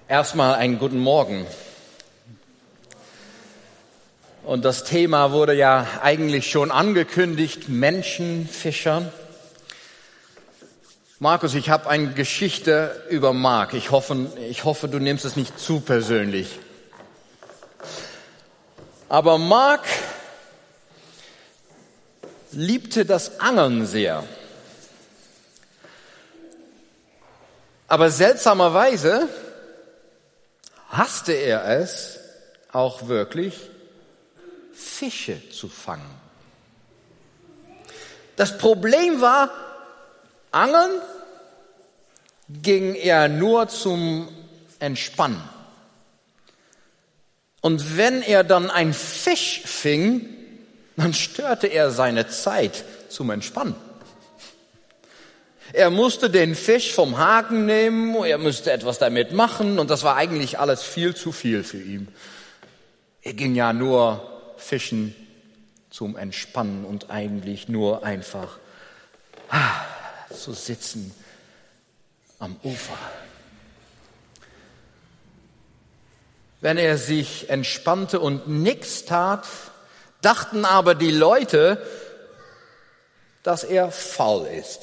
Erstmal einen guten Morgen. Und das Thema wurde ja eigentlich schon angekündigt, Menschenfischer. Markus, ich habe eine Geschichte über Mark. Ich hoffe, du nimmst es nicht zu persönlich. Aber Mark liebte das Angeln sehr. Aber seltsamerweise hasste er es auch wirklich, Fische zu fangen. Das Problem war, Angeln ging er nur zum Entspannen. Und wenn er dann einen Fisch fing, dann störte er seine Zeit zum Entspannen. Er musste den Fisch vom Haken nehmen, er musste etwas damit machen und das war eigentlich alles viel zu viel für ihn. Er ging ja nur fischen zum Entspannen und eigentlich nur einfach zu sitzen am Ufer. Wenn er sich entspannte und nichts tat, dachten aber die Leute, dass er faul ist.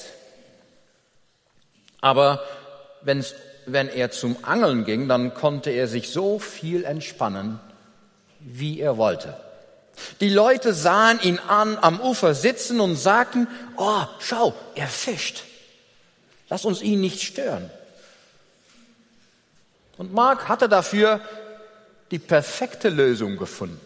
Aber wenn er zum Angeln ging, dann konnte er sich so viel entspannen, wie er wollte. Die Leute sahen ihn an, am Ufer sitzen und sagten, oh, schau, er fischt. Lass uns ihn nicht stören. Und Mark hatte dafür die perfekte Lösung gefunden.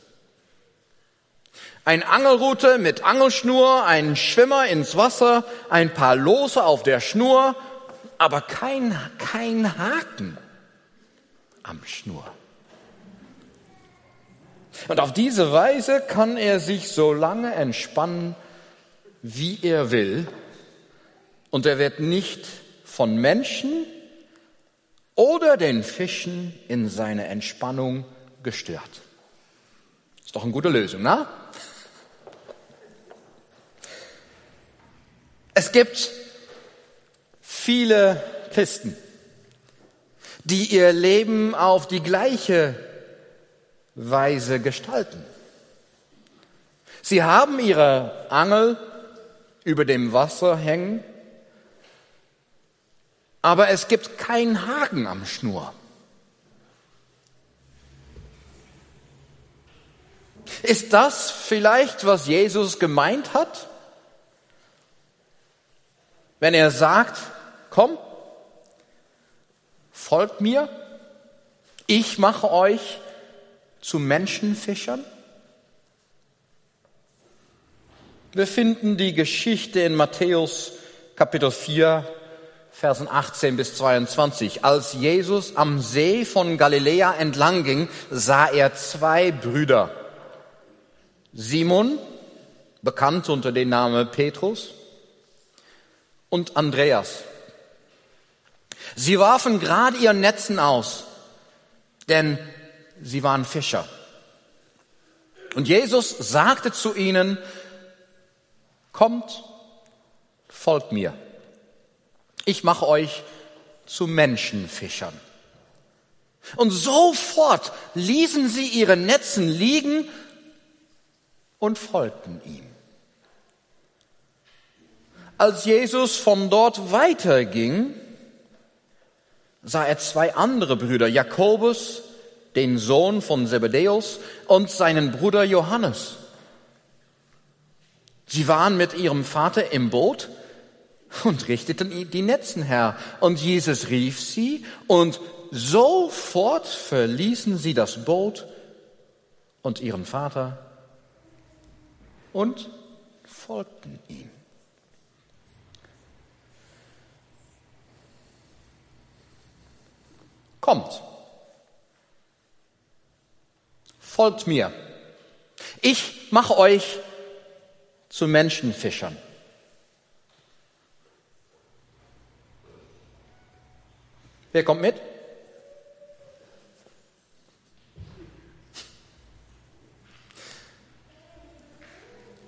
Eine Angelrute mit Angelschnur, ein Schwimmer ins Wasser, ein paar Lose auf der Schnur, aber kein Haken am Schnur. Und auf diese Weise kann er sich so lange entspannen, wie er will. Und er wird nicht von Menschen oder den Fischen in seiner Entspannung gestört. Ist doch eine gute Lösung, ne? Es gibt viele Christen, die ihr Leben auf die gleiche Weise gestalten. Sie haben ihre Angel über dem Wasser hängen, aber es gibt keinen Haken am Schnur. Ist das vielleicht, was Jesus gemeint hat? Wenn er sagt, komm, folgt mir, ich mache euch zu Menschenfischern? Wir finden die Geschichte in Matthäus Kapitel 4, Versen 18 bis 22. Als Jesus am See von Galiläa entlang ging, sah er zwei Brüder. Simon, bekannt unter dem Namen Petrus, und Andreas. Sie warfen gerade ihr Netzen aus, denn sie waren Fischer. Und Jesus sagte zu ihnen, kommt, folgt mir. Ich mache euch zu Menschenfischern. Und sofort ließen sie ihre Netzen liegen und folgten ihm. Als Jesus von dort weiterging, sah er zwei andere Brüder, Jakobus, den Sohn von Zebedäus, und seinen Bruder Johannes. Sie waren mit ihrem Vater im Boot und richteten die Netzen her. Und Jesus rief sie und sofort verließen sie das Boot und ihren Vater und folgten ihm. Kommt, folgt mir. Ich mache euch zu Menschenfischern. Wer kommt mit?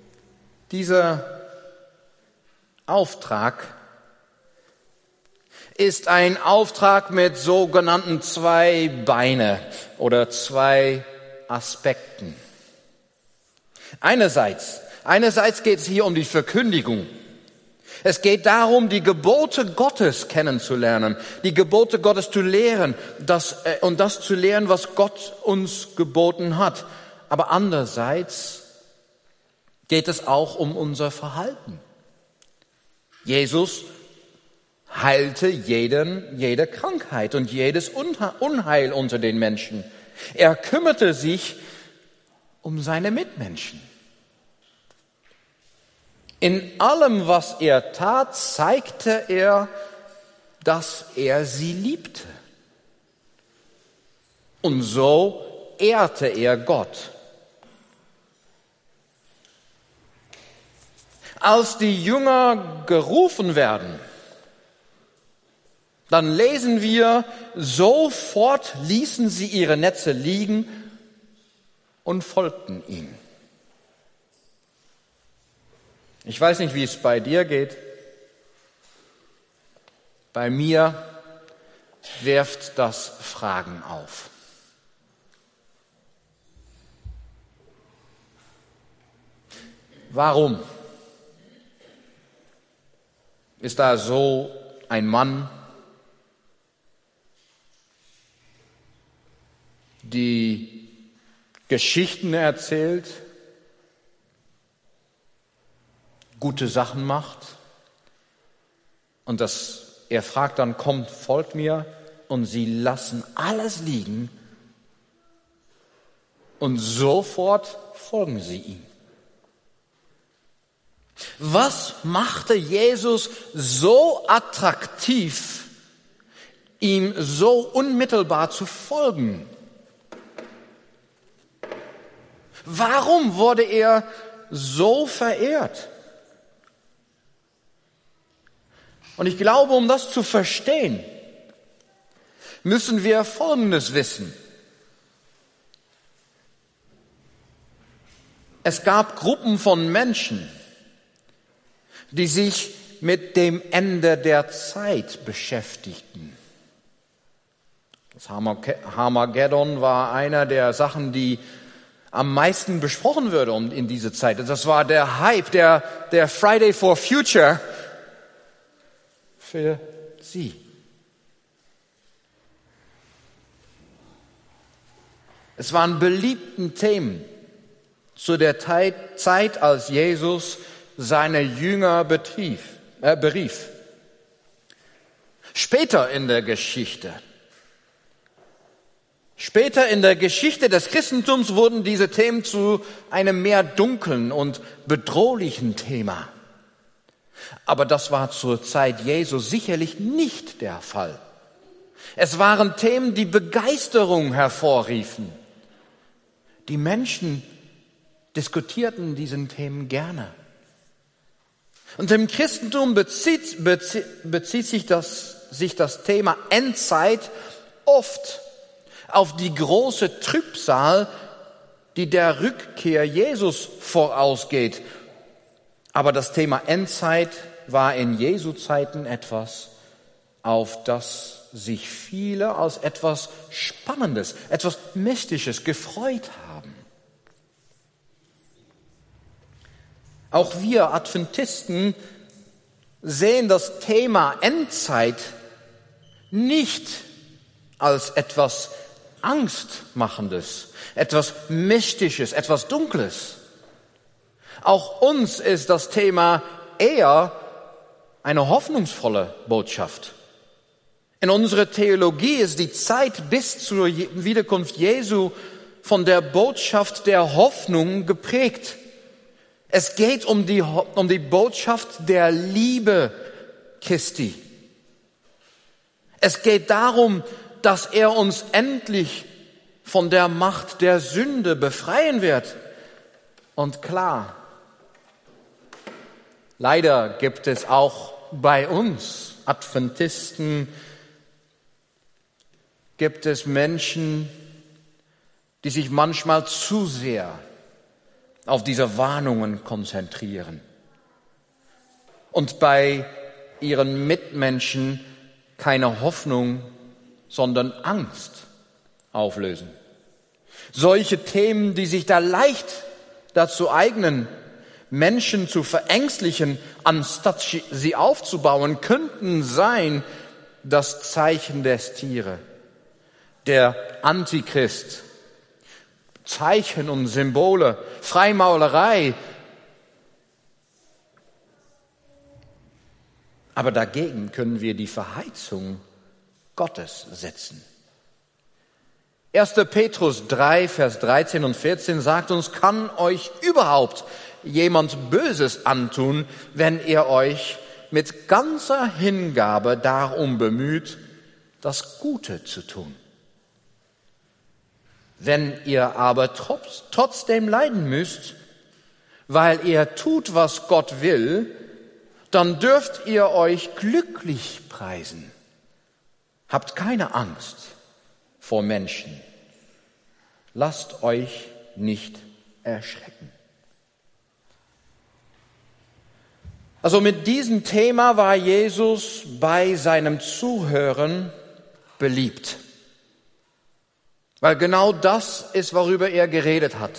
Dieser Auftrag ist ein Auftrag mit sogenannten 2 Beine oder 2 Aspekten. Einerseits geht es hier um die Verkündigung. Es geht darum, die Gebote Gottes kennenzulernen, die Gebote Gottes zu lehren und das zu lehren, was Gott uns geboten hat. Aber andererseits geht es auch um unser Verhalten. Jesus heilte jede Krankheit und jedes Unheil unter den Menschen. Er kümmerte sich um seine Mitmenschen. In allem, was er tat, zeigte er, dass er sie liebte. Und so ehrte er Gott. Als die Jünger gerufen werden, dann lesen wir, sofort ließen sie ihre Netze liegen und folgten ihm. Ich weiß nicht, wie es bei dir geht. Bei mir wirft das Fragen auf. Warum ist da so ein Mann, die Geschichten erzählt, gute Sachen macht und er fragt dann, kommt, folgt mir, und sie lassen alles liegen und sofort folgen sie ihm. Was machte Jesus so attraktiv, ihm so unmittelbar zu folgen? Warum wurde er so verehrt? Und ich glaube, um das zu verstehen, müssen wir Folgendes wissen. Es gab Gruppen von Menschen, die sich mit dem Ende der Zeit beschäftigten. Das Armageddon war einer der Sachen, die am meisten besprochen würde in diese Zeit. Das war der Hype, der Friday for Future für sie. Es waren beliebte Themen zu der Zeit, als Jesus seine Jünger berief. Später in der Geschichte des Christentums wurden diese Themen zu einem mehr dunklen und bedrohlichen Thema. Aber das war zur Zeit Jesu sicherlich nicht der Fall. Es waren Themen, die Begeisterung hervorriefen. Die Menschen diskutierten diesen Themen gerne. Und im Christentum bezieht sich das Thema Endzeit oft auf die große Trübsal, die der Rückkehr Jesus vorausgeht. Aber das Thema Endzeit war in Jesu Zeiten etwas, auf das sich viele als etwas Spannendes, etwas Mystisches gefreut haben. Auch wir Adventisten sehen das Thema Endzeit nicht als etwas Angstmachendes, etwas Mystisches, etwas Dunkles. Auch uns ist das Thema eher eine hoffnungsvolle Botschaft. In unserer Theologie ist die Zeit bis zur Wiederkunft Jesu von der Botschaft der Hoffnung geprägt. Es geht um die Botschaft der Liebe Christi. Es geht darum, dass er uns endlich von der Macht der Sünde befreien wird. Und klar, leider gibt es auch bei uns Adventisten, gibt es Menschen, die sich manchmal zu sehr auf diese Warnungen konzentrieren und bei ihren Mitmenschen keine Hoffnung, sondern Angst auflösen. Solche Themen, die sich da leicht dazu eignen, Menschen zu verängstlichen, anstatt sie aufzubauen, könnten sein das Zeichen des Tieres, der Antichrist, Zeichen und Symbole, Freimaulerei. Aber dagegen können wir die Verheißung Gottes setzen. 1. Petrus 3, Vers 13 und 14 sagt uns, kann euch überhaupt jemand Böses antun, wenn ihr euch mit ganzer Hingabe darum bemüht, das Gute zu tun. Wenn ihr aber trotzdem leiden müsst, weil ihr tut, was Gott will, dann dürft ihr euch glücklich preisen. Habt keine Angst vor Menschen. Lasst euch nicht erschrecken. Also mit diesem Thema war Jesus bei seinem Zuhören beliebt. Weil genau das ist, worüber er geredet hat.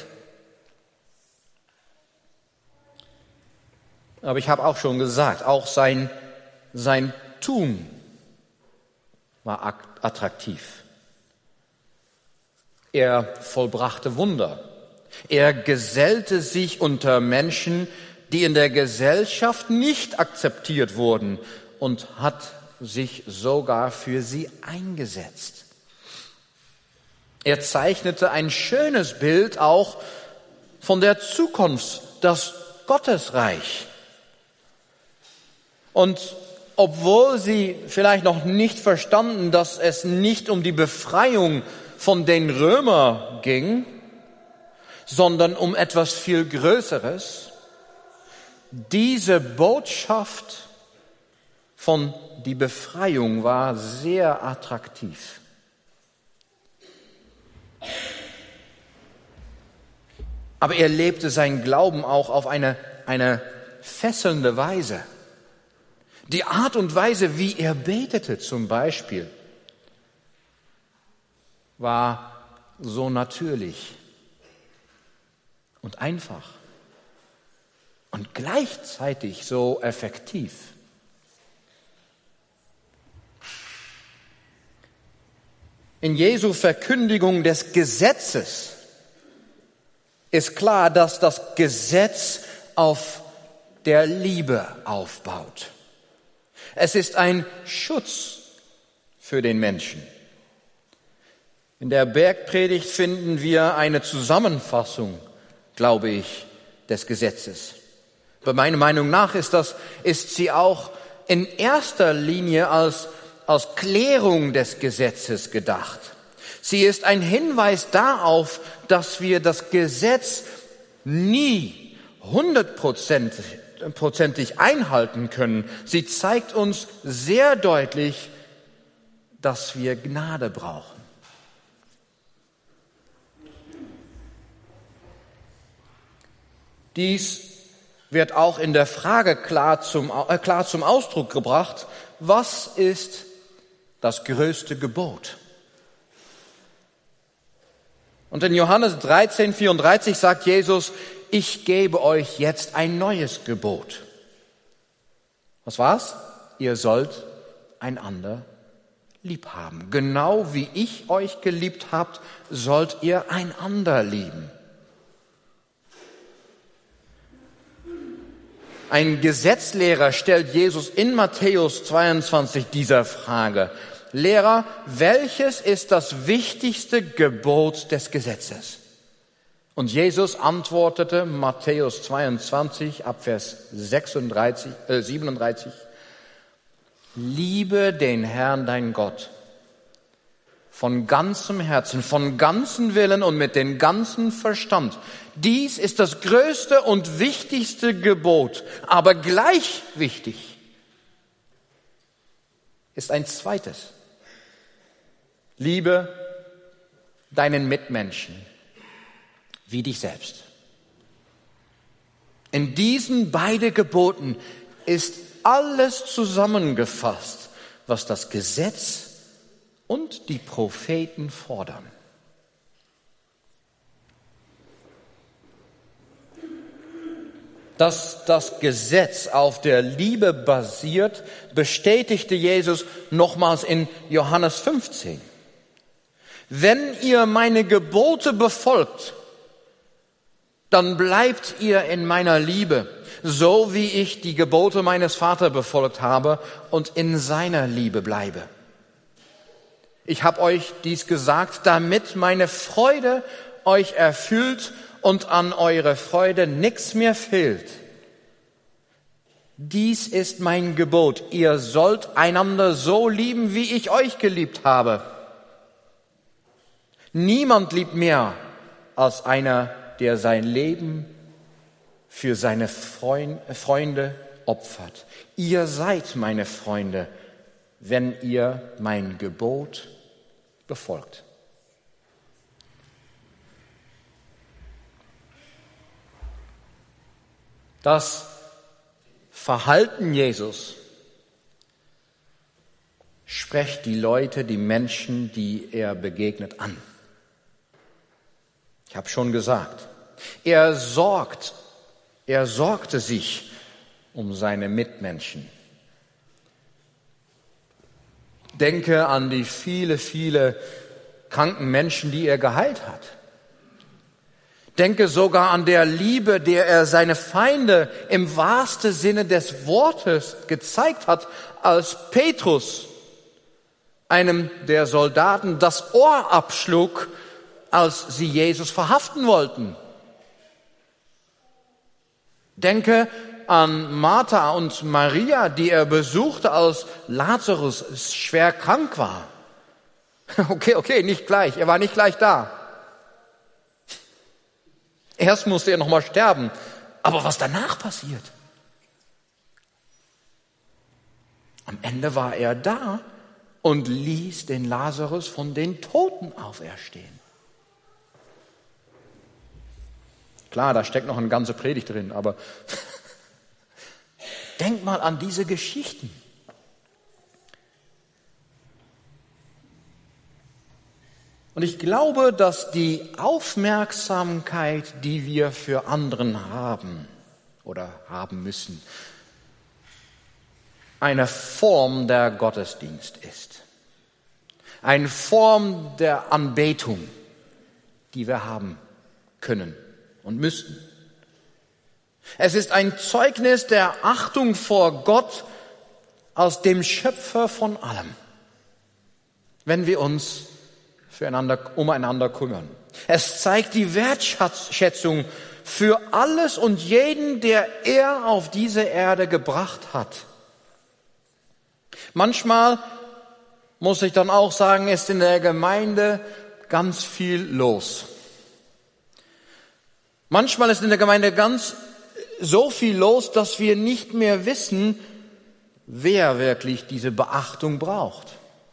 Aber ich habe auch schon gesagt, auch sein Tun war attraktiv. Er vollbrachte Wunder. Er gesellte sich unter Menschen, die in der Gesellschaft nicht akzeptiert wurden, und hat sich sogar für sie eingesetzt. Er zeichnete ein schönes Bild auch von der Zukunft, das Gottesreich. Und obwohl sie vielleicht noch nicht verstanden, dass es nicht um die Befreiung von den Römern ging, sondern um etwas viel Größeres, diese Botschaft von die Befreiung war sehr attraktiv. Aber er lebte seinen Glauben auch auf eine fesselnde Weise. Die Art und Weise, wie er betete zum Beispiel, war so natürlich und einfach und gleichzeitig so effektiv. In Jesu Verkündigung des Gesetzes ist klar, dass das Gesetz auf der Liebe aufbaut. Es ist ein Schutz für den Menschen. In der Bergpredigt finden wir eine Zusammenfassung, glaube ich, des Gesetzes. Bei meiner Meinung nach ist sie auch in erster Linie als Klärung des Gesetzes gedacht. Sie ist ein Hinweis darauf, dass wir das Gesetz nie 100%ig einhalten können. Sie zeigt uns sehr deutlich, dass wir Gnade brauchen. Dies wird auch in der Frage klar zum Ausdruck gebracht, was ist das größte Gebot? Und in Johannes 13,34 sagt Jesus, ich gebe euch jetzt ein neues Gebot. Was war's? Ihr sollt einander lieb haben. Genau wie ich euch geliebt habt, sollt ihr einander lieben. Ein Gesetzlehrer stellt Jesus in Matthäus 22 dieser Frage: Lehrer, welches ist das wichtigste Gebot des Gesetzes? Und Jesus antwortete, Matthäus 22, Abvers 37, liebe den Herrn, dein Gott, von ganzem Herzen, von ganzem Willen und mit dem ganzen Verstand. Dies ist das größte und wichtigste Gebot, aber gleich wichtig ist ein zweites. Liebe deinen Mitmenschen wie dich selbst. In diesen beiden Geboten ist alles zusammengefasst, was das Gesetz und die Propheten fordern. Dass das Gesetz auf der Liebe basiert, bestätigte Jesus nochmals in Johannes 15. Wenn ihr meine Gebote befolgt, dann bleibt ihr in meiner Liebe, so wie ich die Gebote meines Vaters befolgt habe und in seiner Liebe bleibe. Ich habe euch dies gesagt, damit meine Freude euch erfüllt und an eure Freude nichts mehr fehlt. Dies ist mein Gebot. Ihr sollt einander so lieben, wie ich euch geliebt habe. Niemand liebt mehr als einer, der sein Leben für seine Freunde opfert. Ihr seid meine Freunde, wenn ihr mein Gebot befolgt. Das Verhalten Jesus spricht die Leute, die Menschen, die er begegnet, an. Ich habe schon gesagt, er sorgte sich um seine Mitmenschen. Denke an die viele kranken Menschen, die er geheilt hat. Denke sogar an der Liebe, der er seine Feinde im wahrsten Sinne des Wortes gezeigt hat, als Petrus, einem der Soldaten, das Ohr abschlug, als sie Jesus verhaften wollten. Denke an Martha und Maria, die er besuchte, als Lazarus schwer krank war. Okay, nicht gleich. Er war nicht gleich da. Erst musste er noch mal sterben. Aber was danach passiert? Am Ende war er da und ließ den Lazarus von den Toten auferstehen. Klar, da steckt noch eine ganze Predigt drin, aber denk mal an diese Geschichten. Und ich glaube, dass die Aufmerksamkeit, die wir für anderen haben oder haben müssen, eine Form der Gottesdienst ist. Eine Form der Anbetung, die wir haben können und müssen. Es ist ein Zeugnis der Achtung vor Gott als dem Schöpfer von allem, wenn wir uns umeinander kümmern. Es zeigt die Wertschätzung für alles und jeden, der er auf diese Erde gebracht hat. Manchmal, muss ich dann auch sagen, ist in der Gemeinde ganz viel los. Manchmal ist in der Gemeinde so viel los, dass wir nicht mehr wissen, wer wirklich diese Beachtung braucht.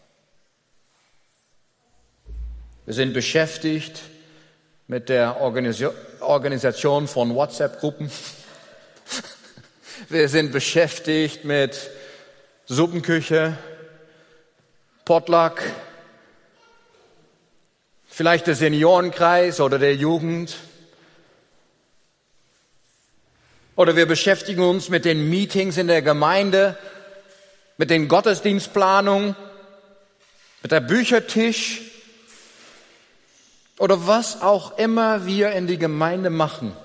Wir sind beschäftigt mit der Organisation von WhatsApp-Gruppen. Wir sind beschäftigt mit Suppenküche, Potluck, vielleicht der Seniorenkreis oder der Jugend. Oder wir beschäftigen uns mit den Meetings in der Gemeinde, mit den Gottesdienstplanungen, mit der Büchertisch oder was auch immer wir in die Gemeinde machen.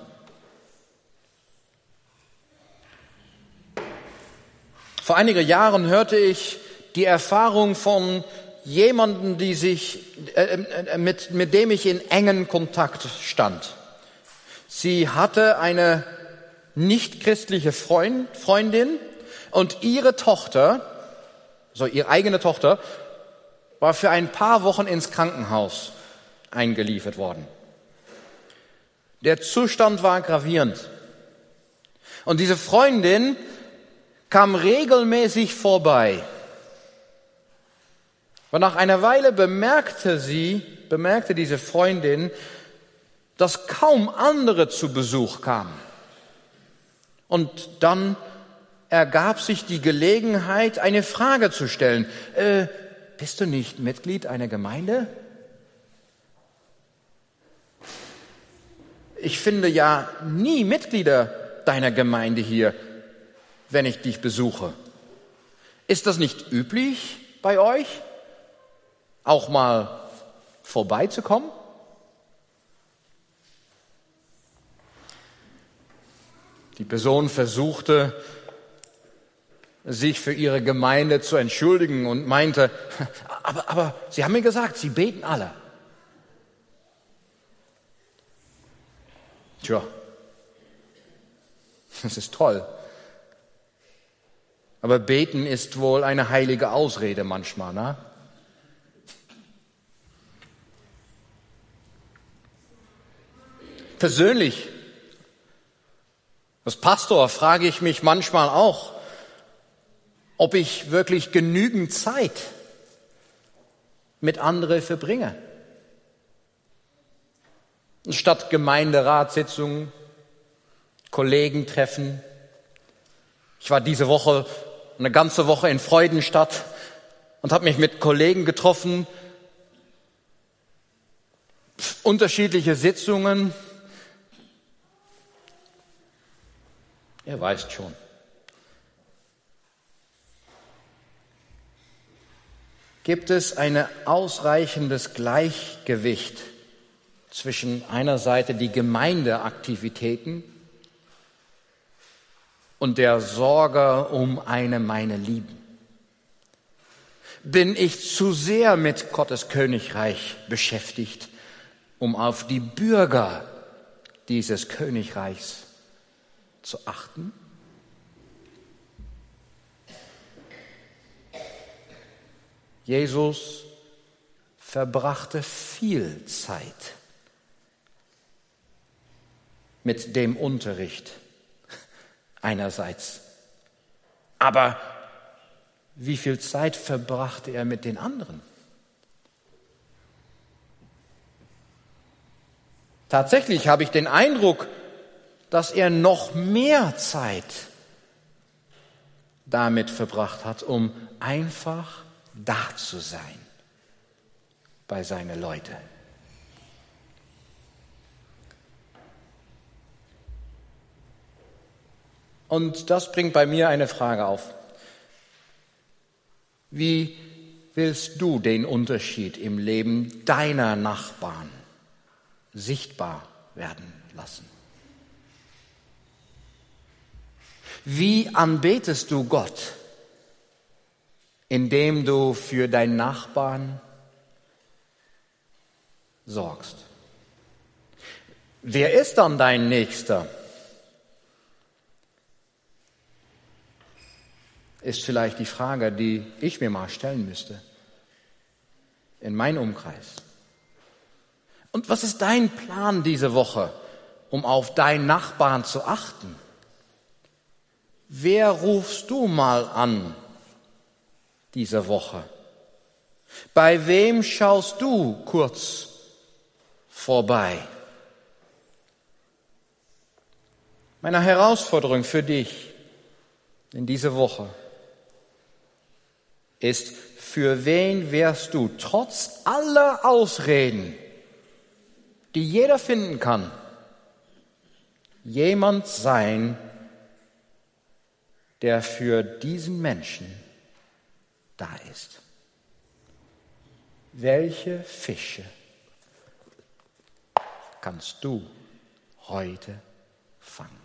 Vor einigen Jahren hörte ich die Erfahrung von jemandem, mit dem ich in engen Kontakt stand. Sie hatte eine nicht-christliche Freundin und ihre Tochter, also ihre eigene Tochter, war für ein paar Wochen ins Krankenhaus eingeliefert worden. Der Zustand war gravierend. Und diese Freundin kam regelmäßig vorbei. Aber nach einer Weile bemerkte diese Freundin, dass kaum andere zu Besuch kamen. Und dann ergab sich die Gelegenheit, eine Frage zu stellen. Bist du nicht Mitglied einer Gemeinde? Ich finde ja nie Mitglieder deiner Gemeinde hier, wenn ich dich besuche. Ist das nicht üblich bei euch, auch mal vorbeizukommen? Die Person versuchte, sich für ihre Gemeinde zu entschuldigen und meinte, aber Sie haben mir gesagt, Sie beten alle. Tja, das ist toll. Aber beten ist wohl eine heilige Ausrede manchmal, ne? Persönlich, als Pastor frage ich mich manchmal auch, ob ich wirklich genügend Zeit mit anderen verbringe. Statt Gemeinderatssitzungen, Kollegentreffen. Ich war diese Woche eine ganze Woche in Freudenstadt und habe mich mit Kollegen getroffen. Unterschiedliche Sitzungen. Ihr weißt schon. Gibt es ein ausreichendes Gleichgewicht zwischen einer Seite die Gemeindeaktivitäten und der Sorge um meine Lieben? Bin ich zu sehr mit Gottes Königreich beschäftigt, um auf die Bürger dieses Königreichs zu achten? Jesus verbrachte viel Zeit mit dem Unterricht einerseits. Aber wie viel Zeit verbrachte er mit den anderen? Tatsächlich habe ich den Eindruck, dass er noch mehr Zeit damit verbracht hat, um einfach da zu sein bei seinen Leuten. Und das bringt bei mir eine Frage auf. Wie willst du den Unterschied im Leben deiner Nachbarn sichtbar werden lassen? Wie anbetest du Gott, indem du für deinen Nachbarn sorgst? Wer ist dann dein Nächster? Ist vielleicht die Frage, die ich mir mal stellen müsste in meinem Umkreis. Und was ist dein Plan diese Woche, um auf deinen Nachbarn zu achten? Wer rufst du mal an diese Woche? Bei wem schaust du kurz vorbei? Meine Herausforderung für dich in dieser Woche ist, für wen wärst du trotz aller Ausreden, die jeder finden kann, jemand sein, der für diesen Menschen da ist? Welche Fische kannst du heute fangen?